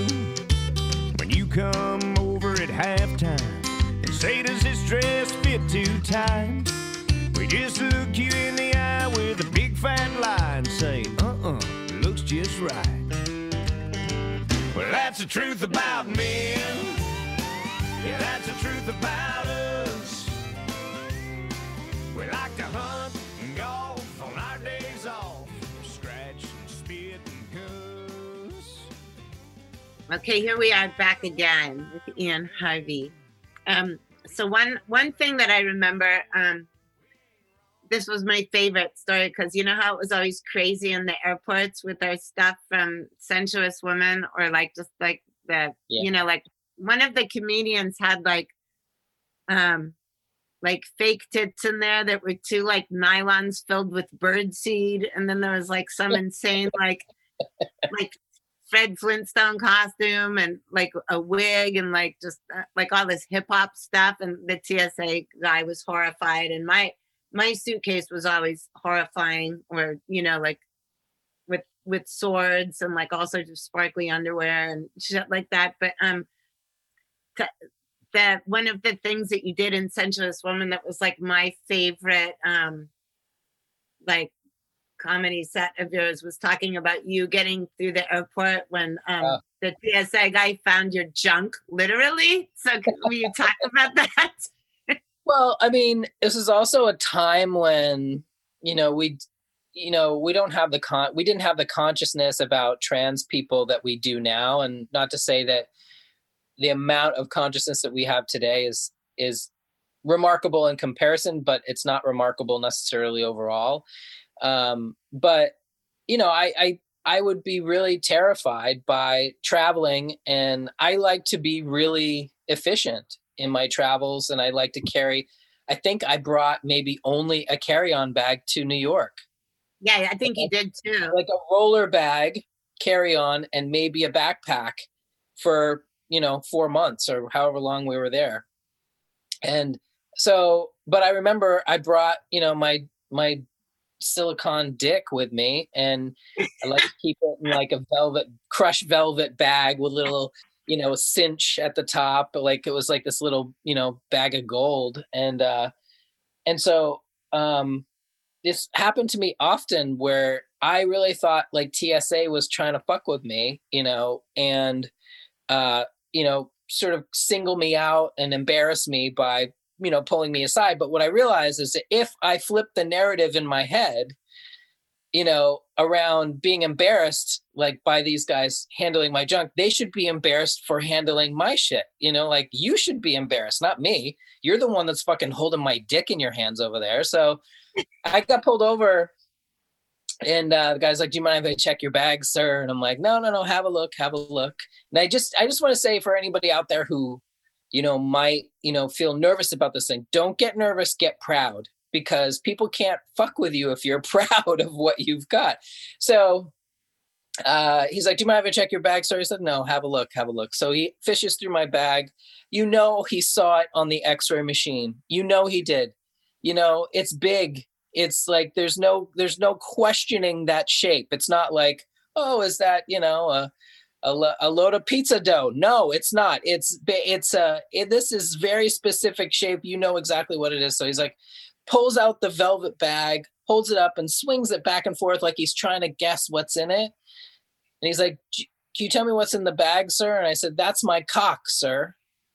L. When you come over at halftime and say, does this dress fit too tight? We just look you in the eye with a big fat lie and say, uh-uh, looks just right. Well, that's the truth about men. Yeah, that's the truth about us. We like to hunt and golf on our days off, scratch and spit and cuss. Okay, here we are back again with Ian Harvey. Um, so one one thing that I remember, um, this was my favorite story because you know how it was always crazy in the airports with our stuff from Sensuous Woman, or like just like the yeah. you know like one of the comedians had like um like fake tits in there that were two like nylons filled with bird seed, and then there was like some insane like like Fred Flintstone costume and like a wig and like just uh, like all this hip hop stuff, and the T S A guy was horrified, and my my suitcase was always horrifying, or you know like with with swords and like all sorts of sparkly underwear and shit like that. But um th- that one of the things that you did in Sensuous Woman that was like my favorite um like comedy set of yours was talking about you getting through the airport when um uh, the T S A guy found your junk, literally. So will you talk about that? Well, I mean, this is also a time when, you know, we, you know, we don't have the con, we didn't have the consciousness about trans people that we do now. And not to say that the amount of consciousness that we have today is, is remarkable in comparison, but it's not remarkable necessarily overall. Um, but, you know, I, I, I would be really terrified by traveling, and I like to be really efficient in my travels, and I like to carry, I think I brought maybe only a carry-on bag to New York. Yeah, I think you did too. Like a roller bag, carry-on, and maybe a backpack for, you know, four months or however long we were there. And so, but I remember I brought, you know, my, my silicone dick with me, and I like to keep it in like a velvet, crushed velvet bag with little, you know, cinch at the top, like it was like this little, you know, bag of gold. And, uh, and so, um, this happened to me often where I really thought like T S A was trying to fuck with me, you know, and, uh, you know, sort of single me out and embarrass me by, you know, pulling me aside. But what I realized is that if I flip the narrative in my head, you know, around being embarrassed, like by these guys handling my junk, they should be embarrassed for handling my shit. You know, like you should be embarrassed, not me. You're the one that's fucking holding my dick in your hands over there. So I got pulled over, and uh, the guy's like, do you mind if I check your bag, sir? And I'm like, no, no, no, have a look, have a look. And I just, I just want to say for anybody out there who, you know, might, you know, feel nervous about this thing, don't get nervous, get proud. Because people can't fuck with you if you're proud of what you've got. So uh, he's like, do you mind if I check your bag, sir? I said, no, have a look, have a look. So he fishes through my bag. You know, he saw it on the x-ray machine. You know, he did. You know, it's big. It's like, there's no, there's no questioning that shape. It's not like, oh, is that, you know, a, a, a load of pizza dough? No, it's not. It's, it's a, it, this is very specific shape. You know exactly what it is. So he's like, pulls out the velvet bag, holds it up and swings it back and forth like he's trying to guess what's in it. And he's like, can you tell me what's in the bag, sir? And I said, that's my cock, sir.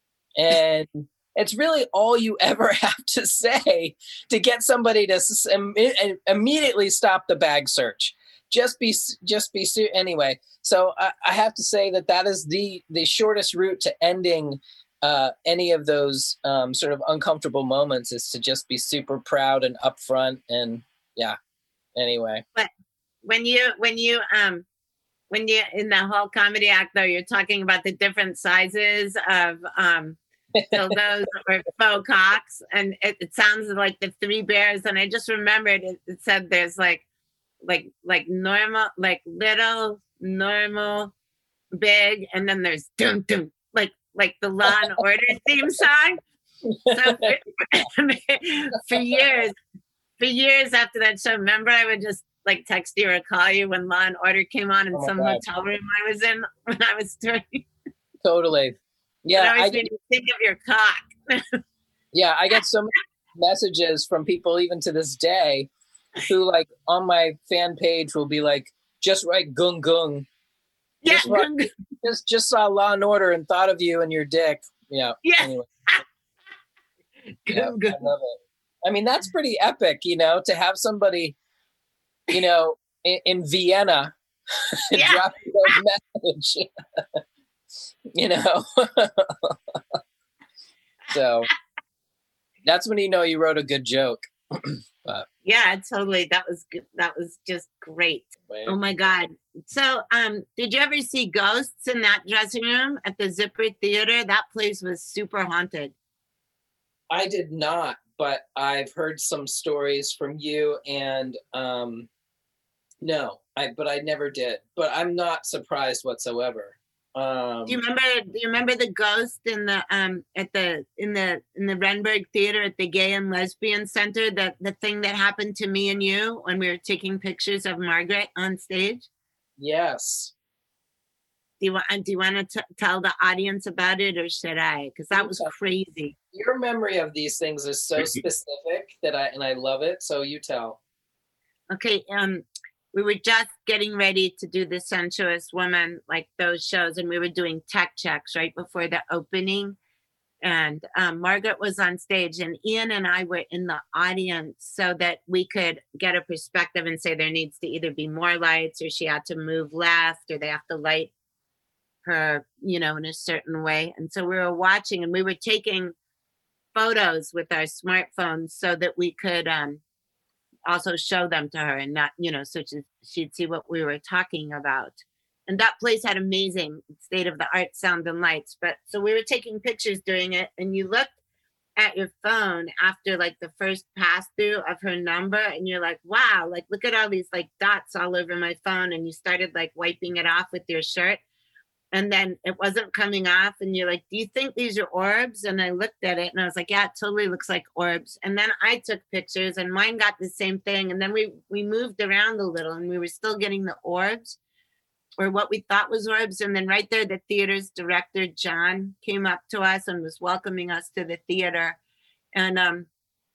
And it's really all you ever have to say to get somebody to Im- immediately stop the bag search. Just be, just be, anyway. So I, I have to say that that is the, the shortest route to ending Uh, any of those um, sort of uncomfortable moments, is to just be super proud and upfront. And yeah, anyway. But when you, when you, um, when you, in the whole comedy act though, you're talking about the different sizes of um, dildos or faux cocks. And it, it sounds like the Three Bears. And I just remembered it, it said there's like, like, like normal, like little, normal, big. And then there's dum, dum, like, like the Law and Order theme song. So for, for years, for years after that show, remember I would just like text you or call you when Law and Order came on in Oh my some God. hotel room I was in when I was doing. Totally. Yeah. It always I, made me think of your cock. yeah. I get so many messages from people even to this day who like on my fan page will be like, just write gung gung. Yeah. Just, write, just, just saw Law and Order and thought of you and your dick. Yeah. Yeah. Anyway. Yeah, I love it. I mean, that's pretty epic, you know, to have somebody, you know, in, in Vienna Yeah. drop you those message, you know. So that's when you know you wrote a good joke. But Yeah, totally. That was good. That was just great. Right. Oh my God. So, um, did you ever see ghosts in that dressing room at the Zipper Theater? That place was super haunted. I did not, but I've heard some stories from you, and um, no, I but I never did. But I'm not surprised whatsoever. Um, Do you remember? Do you remember the ghost in the um at the in the in the Renberg Theater at the Gay and Lesbian Center? That the thing that happened to me and you when we were taking pictures of Margaret on stage. Yes. Do you want? Do you want to t- tell the audience about it, or should I? Because that was crazy. Your memory of these things is so specific that I and I love it. So you tell. Okay. Um, we were just getting ready to do the Sensuous Woman, like those shows, and we were doing tech checks right before the opening. And um, Margaret was on stage, and Ian and I were in the audience so that we could get a perspective and say there needs to either be more lights, or she had to move left, or they have to light her, you know, in a certain way. And so we were watching, and we were taking photos with our smartphones so that we could um, also show them to her, and not, you know, so she, she'd see what we were talking about. And that place had amazing state of the art sound and lights. But so we were taking pictures during it, and you looked at your phone after like the first pass through of her number, and you're like, wow, like look at all these like dots all over my phone. And you started like wiping it off with your shirt, and then it wasn't coming off. And you're like, do you think these are orbs? And I looked at it and I was like, yeah, it totally looks like orbs. And then I took pictures, and mine got the same thing. And then we we moved around a little, and we were still getting the orbs, or what we thought was orbs. And then right there, the theater's director, John, came up to us and was welcoming us to the theater. And um,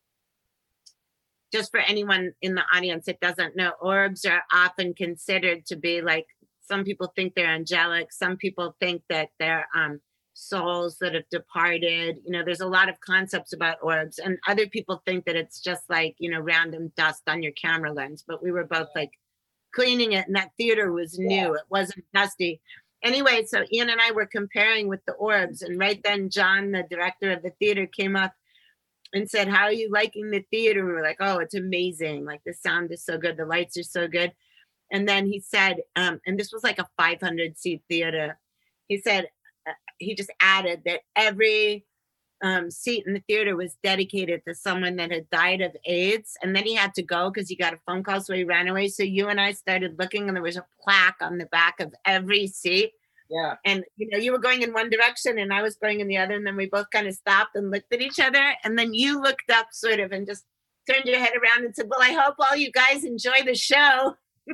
just for anyone in the audience that doesn't know, orbs are often considered to be like, some people think they're angelic. Some people think that they're um, souls that have departed. You know, there's a lot of concepts about orbs. And other people think that it's just like, you know, random dust on your camera lens. But we were both like, cleaning it, and that theater was new. Yeah. It wasn't dusty. Anyway, so Ian and I were comparing with the orbs, and right then John, the director of the theater, came up and said, how are you liking the theater? We were like, oh, it's amazing. Like the sound is so good. The lights are so good. And then he said, um, and this was like a five hundred seat theater. He said, uh, he just added that every um, seat in the theater was dedicated to someone that had died of AIDS. And then he had to go because he got a phone call, so he ran away. So you and I started looking, and there was a plaque on the back of every seat. Yeah. And, you know, you were going in one direction and I was going in the other. And then we both kind of stopped and looked at each other. And then you looked up sort of and just turned your head around and said, well, I hope all you guys enjoy the show.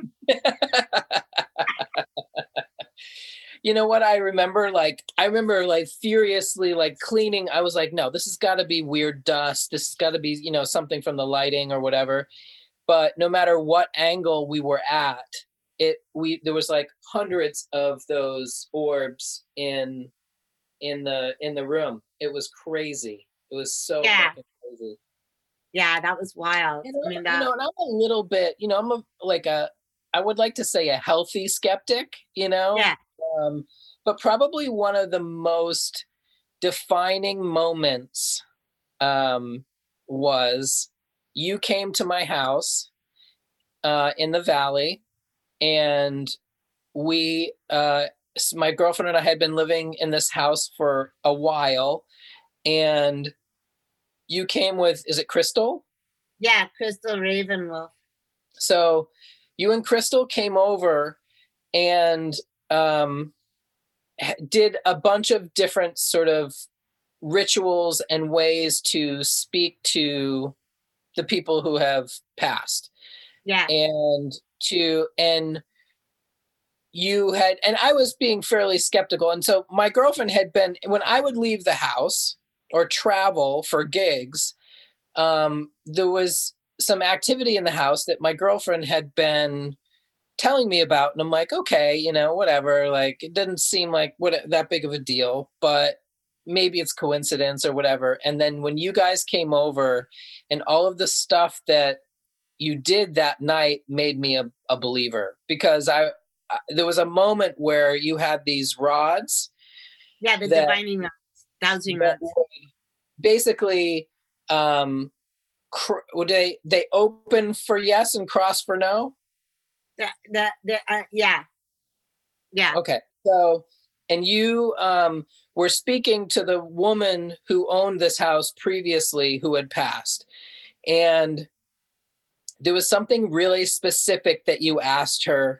You know what I remember? Like, I remember like furiously like cleaning. I was like, no, this has got to be weird dust. This has got to be, you know, something from the lighting or whatever. But no matter what angle we were at, it, we, there was like hundreds of those orbs in, in the, in the room. It was crazy. It was so yeah. fucking crazy. Yeah, that was wild. You know, I mean, that... you know, and I'm a little bit, you know, I'm a, like a, I would like to say a healthy skeptic, you know? Yeah. Um, but probably one of the most defining moments um, was you came to my house uh, in the Valley, and we, uh, my girlfriend and I had been living in this house for a while, and you came with, is it Crystal? Yeah, Crystal Ravenwolf. So you and Crystal came over and um, did a bunch of different sort of rituals and ways to speak to the people who have passed. Yeah. And to, and you had, and I was being fairly skeptical. And so my girlfriend had been, when I would leave the house or travel for gigs, um, there was some activity in the house that my girlfriend had been telling me about. And I'm like, okay, you know, whatever. Like, it didn't seem like what that big of a deal, but maybe it's coincidence or whatever. And then when you guys came over and all of the stuff that you did that night made me a, a believer, because I, I, there was a moment where you had these rods. Yeah, the that, divining rods, dowsing that rods. Basically, um, cr- would they they open for yes and cross for no? The, the, the, uh, yeah. Yeah. Okay. So, and you um, were speaking to the woman who owned this house previously who had passed. And there was something really specific that you asked her.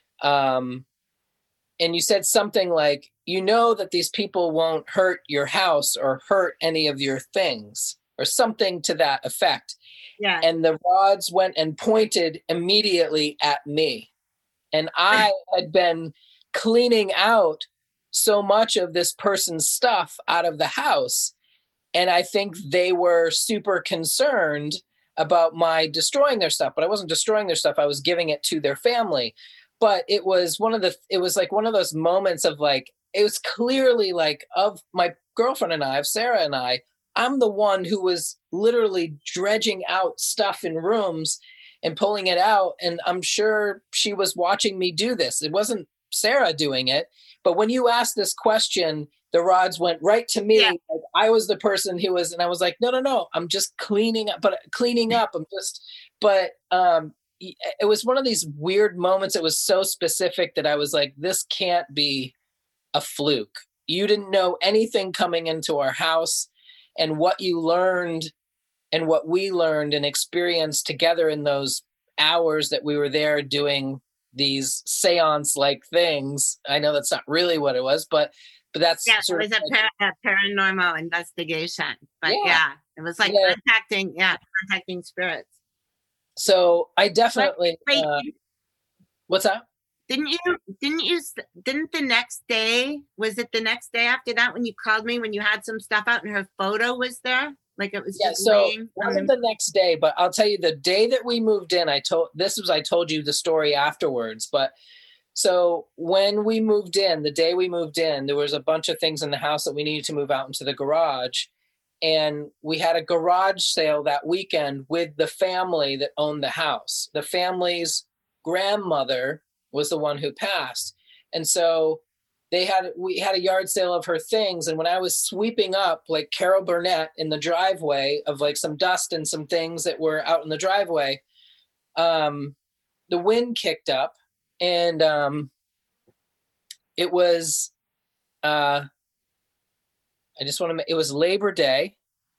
Um, and you said something like, you know that these people won't hurt your house or hurt any of your things, or something to that effect. Yeah. And the rods went and pointed immediately at me. And I had been cleaning out so much of this person's stuff out of the house. And I think they were super concerned about my destroying their stuff, but I wasn't destroying their stuff. I was giving it to their family. But it was one of the, it was like one of those moments of like, it was clearly like of my girlfriend and I, of Sarah and I, I'm the one who was literally dredging out stuff in rooms and pulling it out. And I'm sure she was watching me do this. It wasn't Sarah doing it. But when you asked this question, the rods went right to me. Yeah. Like I was the person who was, and I was like, no, no, no, I'm just cleaning up, but cleaning up. I'm just, but um, it was one of these weird moments. It was so specific that I was like, this can't be a fluke. You didn't know anything coming into our house, and what you learned and what we learned and experienced together in those hours that we were there doing these seance-like things. I know that's not really what it was, but but that's yeah, sort it was of a, like, par- a paranormal investigation. But yeah, yeah, it was like yeah. contacting, yeah, contacting spirits. So I definitely. Wait, wait, uh, what's that? Didn't you? Didn't you? Didn't the next day? Was it the next day after that when you called me when you had some stuff out and her photo was there? Like it was Yeah, just so laying it on wasn't the- the next day, but I'll tell you the day that we moved in, I told, this was, I told you the story afterwards, but so when we moved in, the day we moved in, there was a bunch of things in the house that we needed to move out into the garage. And we had a garage sale that weekend with the family that owned the house. The family's grandmother was the one who passed. And so they had, we had a yard sale of her things. And when I was sweeping up like Carol Burnett in the driveway of like some dust and some things that were out in the driveway, um, the wind kicked up and um, it was, uh, I just want to, it was Labor Day.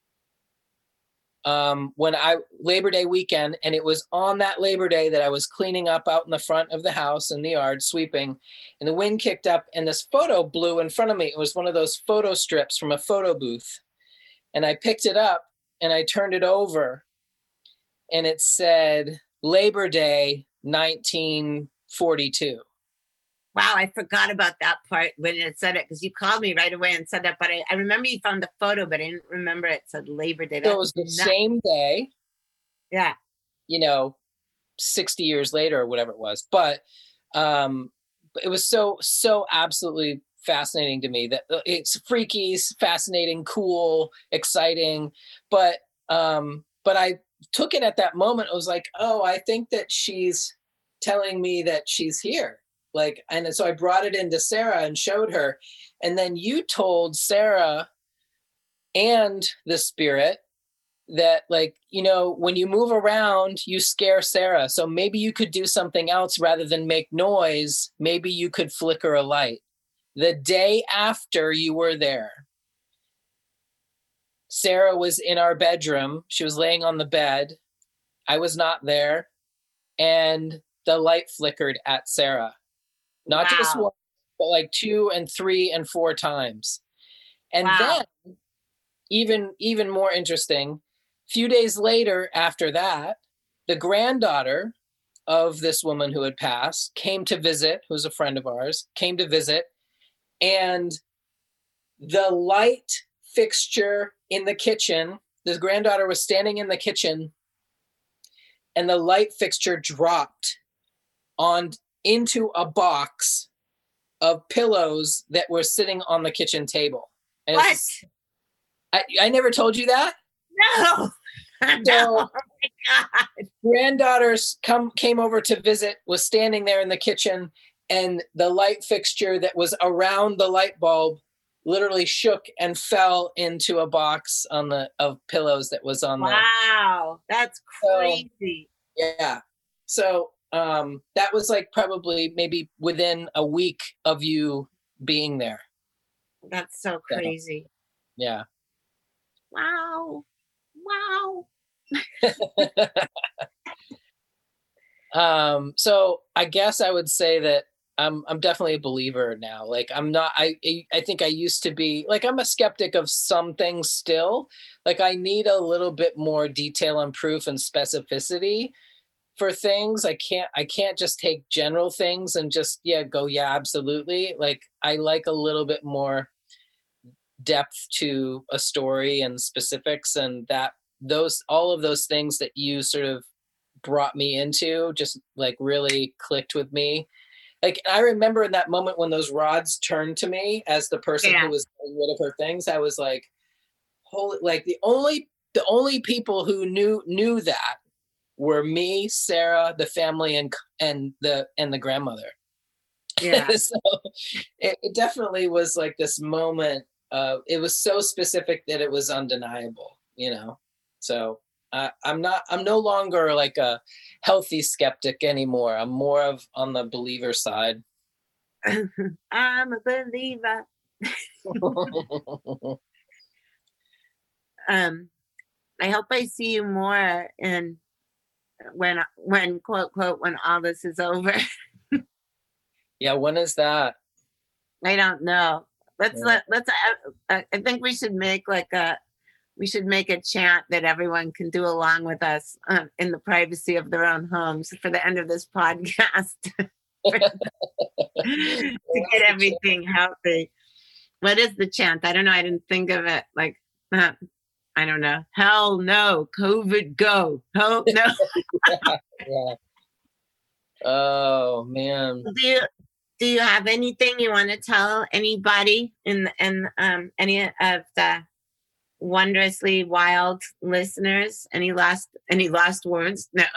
Um, when I, Labor Day weekend, and it was on that Labor Day that I was cleaning up out in the front of the house in the yard, sweeping, and the wind kicked up and this photo blew in front of me. It was one of those photo strips from a photo booth. And I picked it up and I turned it over and it said Labor Day, nineteen forty-two. Wow, I forgot about that part when it said it because you called me right away and said that. But I, I remember you found the photo, but I didn't remember it said Labor Day. So it was the nuts. same day. Yeah. You know, sixty years later or whatever it was. But um, it was so, so absolutely fascinating to me that it's freaky, fascinating, cool, exciting. But um, but I took it at that moment. I was like, oh, I think that she's telling me that she's here. Like, and so I brought it into Sarah and showed her. And then you told Sarah and the spirit that, like, you know, when you move around, you scare Sarah. So maybe you could do something else rather than make noise. Maybe you could flicker a light. The day after you were there, Sarah was in our bedroom. She was laying on the bed. I was not there. And the light flickered at Sarah. Not wow. just one, but like two and three and four times. And wow. then even, even more interesting, a few days later after that, the granddaughter of this woman who had passed came to visit, who's a friend of ours, came to visit, and the light fixture in the kitchen, the granddaughter was standing in the kitchen, and the light fixture dropped on into a box of pillows that were sitting on the kitchen table. And What? I, I never told you that? No. So, Oh my God. granddaughters come came over to visit, was standing there in the kitchen, and the light fixture that was around the light bulb literally shook and fell into a box on the of pillows that was on the Wow. That's crazy. So, yeah. So um that was like probably maybe within a week of you being there. That's so crazy. Yeah. Wow. Wow. um so I guess I would say that I'm I'm definitely a believer now. Like I'm not I I think I used to be like I'm a skeptic of some things still. Like I need a little bit more detail and proof and specificity for things. I can't I can't just take general things and just yeah go yeah absolutely. Like I like a little bit more depth to a story and specifics, and that those all of those things that you sort of brought me into just like really clicked with me. Like I remember in that moment when those rods turned to me as the person Yeah. who was getting rid of her things, I was like, holy, like the only the only people who knew knew that were me, Sarah, the family, and and the and the grandmother. Yeah. So it, it definitely was like this moment. Uh, it was so specific that it was undeniable, you know. So uh, I'm not. I'm no longer like a healthy skeptic anymore. I'm more of on the believer side. I'm a believer. um, I hope I see you more in when when quote quote when all this is over. Yeah, when is that? I don't know. Let's Yeah. let let's. Uh, I think we should make like a we should make a chant that everyone can do along with us um, in the privacy of their own homes for the end of this podcast to get everything healthy. What is the chant? I don't know. I didn't think of it. Like, uh, I don't know. Hell no, COVID go. Hell no. Yeah. Oh man. do you do you have anything you want to tell anybody in in um any of the wondrously wild listeners? Any last any last words? No.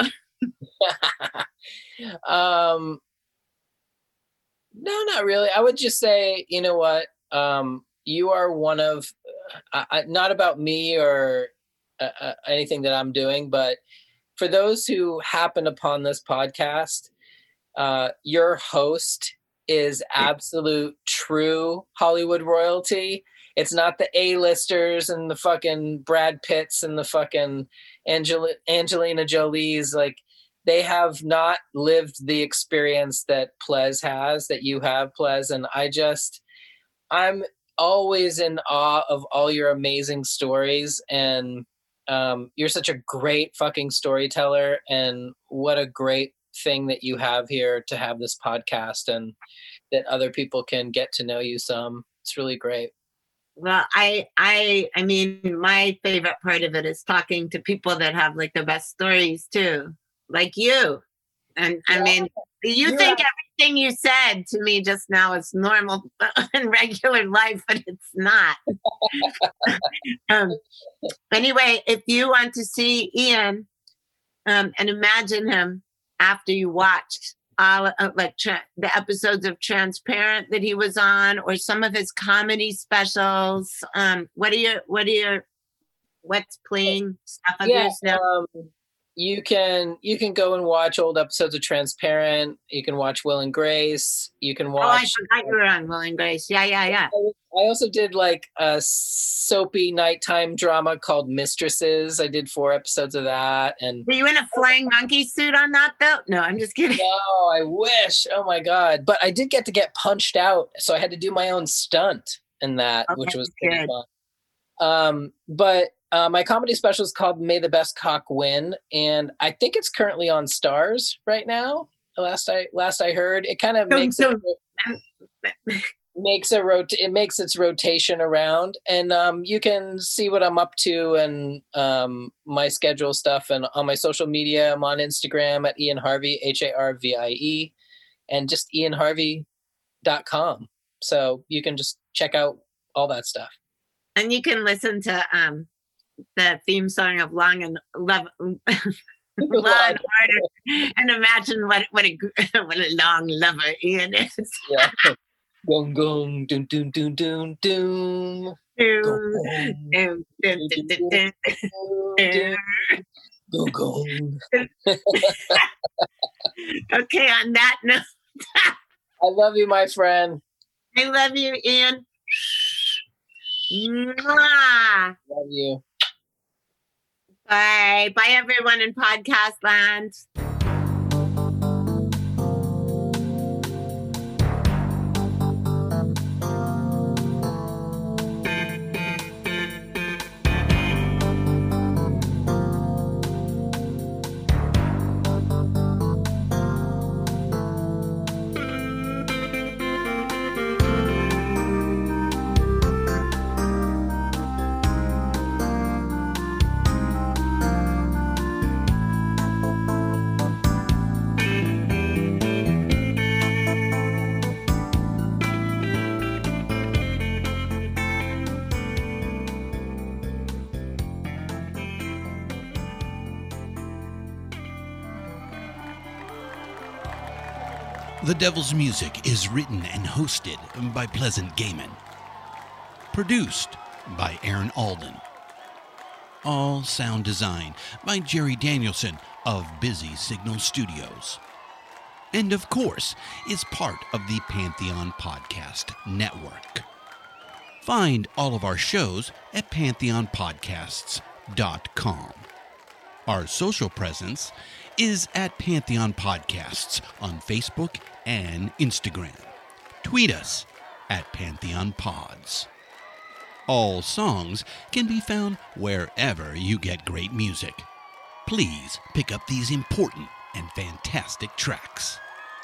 um no, not really. I would just say, you know what, um you are one of uh, I, not about me or uh, uh, anything that I'm doing, but for those who happen upon this podcast, uh your host is absolute true Hollywood royalty. It's not the A-listers and the fucking Brad Pitts and the fucking Angel- Angelina Jolie's. Like, they have not lived the experience that Plez has, that you have, Plez. And I just, I'm always in awe of all your amazing stories. And um, you're such a great fucking storyteller. And what a great thing that you have here to have this podcast and that other people can get to know you some. It's really great. Well, I, I, I mean, my favorite part of it is talking to people that have like the best stories too, like you. And I mean, you Yeah. think everything you said to me just now is normal in regular life, but it's not. um, anyway, if you want to see Ian um, and imagine him after you watched all uh, like tra- the episodes of Transparent that he was on, or some of his comedy specials. Um, what are your, what are your, what's playing stuff of Yeah, yours now? um, you can you can go and watch old episodes of Transparent. You can watch Will and Grace. You can watch. Oh, I forgot you were on Will and Grace. Yeah, yeah, yeah. I also did like a soapy nighttime drama called Mistresses. I did four episodes of that. And were you in a flying monkey suit on that though? No, I'm just kidding. No, I wish. Oh my God. But I did get to get punched out. So I had to do my own stunt in that, Okay, which was pretty good. fun. Um, but Uh, my comedy special is called May the Best Cock Win, and I think it's currently on Stars right now. Last I last I heard, it kind of makes it, makes a rot- it makes its rotation around, and um, you can see what I'm up to and um, my schedule stuff. And on my social media, I'm on Instagram at Ian Harvey, H A R V I E, and just ian harvey dot com. So you can just check out all that stuff. And you can listen to um, the theme song of Long and Love. Law and Order, and imagine what what a what a long lover Ian is. Yeah. Gong gong doom doom doom doom doom. Doom doom doom doom doom. Okay, on that note, I love you, my friend. I love you, Ian. Mwah. Love you. Bye. Bye, everyone in podcast land. The Devil's Music is written and hosted by Pleasant Gaiman. Produced by Aaron Alden. All sound design by Jerry Danielson of Busy Signal Studios. And of course, is part of the Pantheon Podcast Network. Find all of our shows at pantheon podcasts dot com. Our social presence is at Pantheon Podcasts on Facebook and Instagram. Tweet us at Pantheon Pods. All songs can be found wherever you get great music. Please pick up these important and fantastic tracks.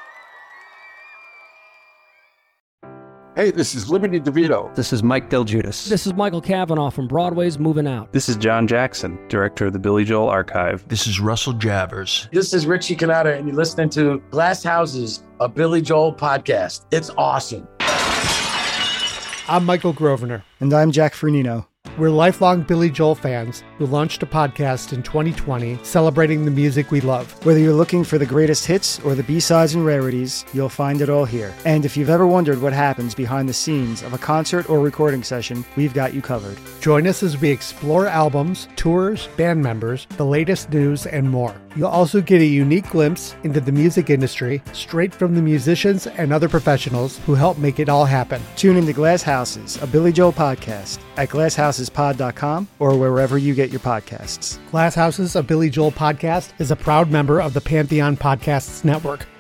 Hey, this is Liberty DeVito. This is Mike Del Giudice. This is Michael Cavanaugh from Broadway's Moving Out. This is John Jackson, director of the Billy Joel Archive. This is Russell Javers. This is Richie Cannata, and you're listening to Glass Houses, a Billy Joel podcast. It's awesome. I'm Michael Grosvenor. And I'm Jack Fernino. We're lifelong Billy Joel fans who launched a podcast in twenty twenty celebrating the music we love. Whether you're looking for the greatest hits or the B-sides and rarities, you'll find it all here. And if you've ever wondered what happens behind the scenes of a concert or recording session, we've got you covered. Join us as we explore albums, tours, band members, the latest news, and more. You'll also get a unique glimpse into the music industry straight from the musicians and other professionals who help make it all happen. Tune into Glass Houses, a Billy Joel podcast at glass houses pod dot com or wherever you get your podcasts. Glass Houses, a Billy Joel podcast is a proud member of the Pantheon Podcasts Network.